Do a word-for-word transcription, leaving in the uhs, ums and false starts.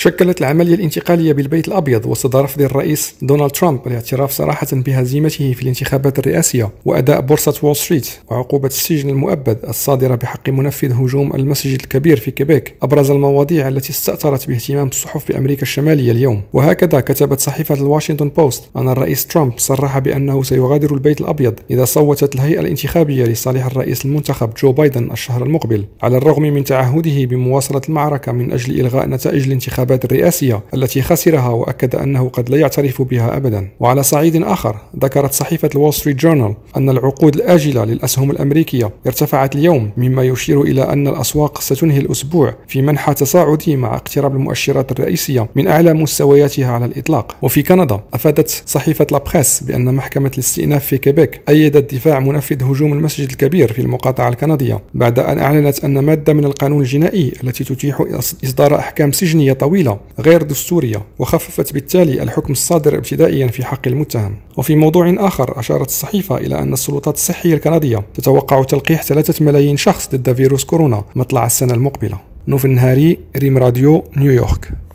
شكلت العملية الانتقالية بالبيت الأبيض وسط رفض الرئيس دونالد ترامب الاعتراف صراحة بهزيمته في الانتخابات الرئاسية وأداء بورصة وول ستريت وعقوبة السجن المؤبد الصادرة بحق منفذ هجوم المسجد الكبير في كيبيك أبرز المواضيع التي استأثرت باهتمام الصحف بأمريكا الشمالية اليوم. وهكذا كتبت صحيفة الواشنطن بوست أن الرئيس ترامب صرح بأنه سيغادر البيت الأبيض إذا صوتت الهيئة الانتخابية لصالح الرئيس المنتخب جو بايدن الشهر المقبل، على الرغم من تعهده بمواصلة المعركة من أجل إلغاء نتائج الانتخابات الرئاسية التي خسرها، وأكد أنه قد لا يعترف بها أبدا. وعلى صعيد آخر ذكرت صحيفة الوول ستريت جورنال أن العقود الآجلة للأسهم الأمريكية ارتفعت اليوم، مما يشير إلى أن الأسواق ستنهي الأسبوع في منحى تصاعدي مع اقتراب المؤشرات الرئيسية من أعلى مستوياتها على الإطلاق. وفي كندا أفادت صحيفة لابريس بأن محكمة الاستئناف في كيبيك أيدت دفاع منفذ هجوم المسجد الكبير في المقاطعة الكندية بعد أن أعلنت أن مادة من القانون الجنائي التي تتيح إصدار أحكام سجنية طويلة غير دستورية، وخففت بالتالي الحكم الصادر ابتدائيا في حق المتهم. وفي موضوع آخر أشارت الصحيفة إلى أن السلطات الصحية الكندية تتوقع تلقيح ثلاثة ملايين شخص ضد فيروس كورونا مطلع السنة المقبلة. نوف النهاري، ريم راديو، نيويورك.